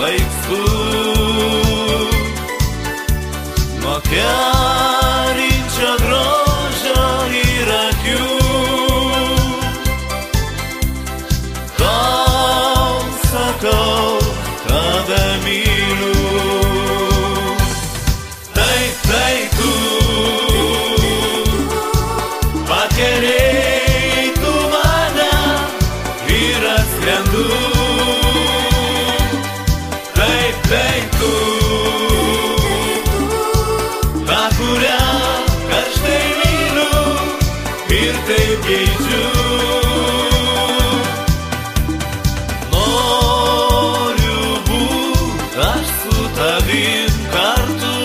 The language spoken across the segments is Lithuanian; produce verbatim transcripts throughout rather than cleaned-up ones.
svaigstu nuo kerinčio grožio ir akių. Tau sakau, tave myliu. Taip, tai tu pakelei tu mane ir atskrendu. Taip, tai tu, ta, kurią karštai myliu ir taip geidžiu. Noriu būt aš su tavim kartu,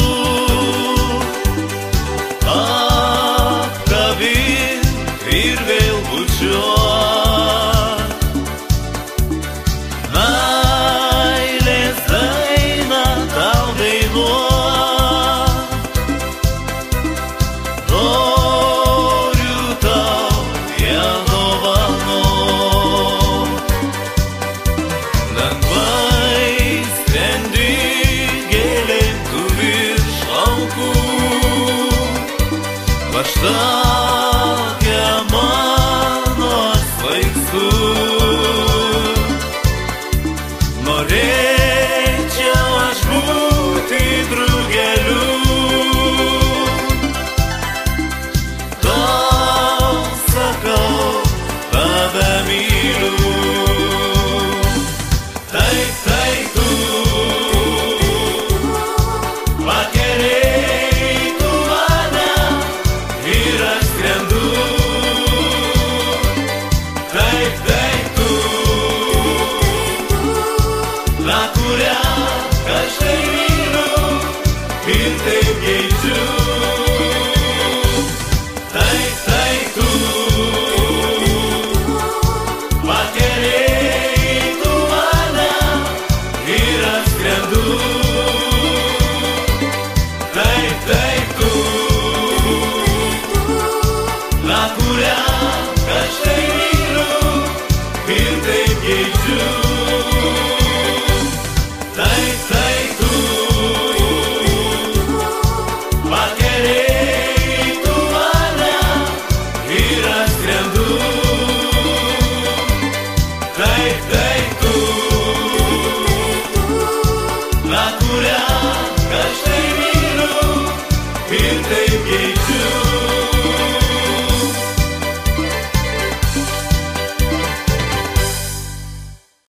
apkabint ir vėl bučiuot. Meilės dainą tau dainuot. Noriu tau ją dovanot. Lengvai skrendi gėlėm tu virš laukų. Aš tokia mano aš svaigstu. Norėčiau aš būti drugeliu. Tau sakau, tave myliu. Taip, tai tu pakelei tu mane ir aš skrendu. Taip, tai tu, ta, kurią karštai myliu ir taip geidžiu. Taip, tai tu pakelei tu mane ir aš skrendu. Taip, tai tu, ta, kurią karštai myliu ir taip geidžiu. Taip, tai tu pakelei tu mane ir aš skrendu. Taip, tai tu, ta, kurią karštai myliu